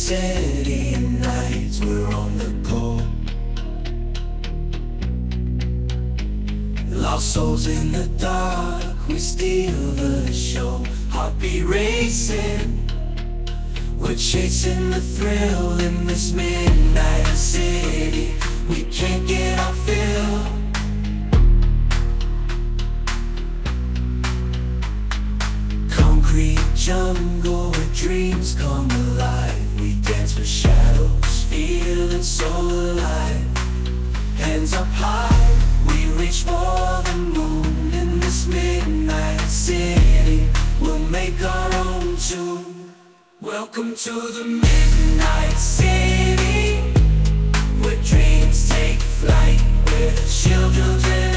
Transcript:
city nights, we're on the go. Lost souls in the dark, we steal the show. Heartbeat racing, we're chasing the thrill in this midnight city. We can't get our fill. Concrete jungle where dreams come alive. We dance with shadows, feeling so alive. Hands up high, we reach for the moon. In this midnight city, we'll make our own tune. Welcome to the midnight city, where dreams take flight, where the children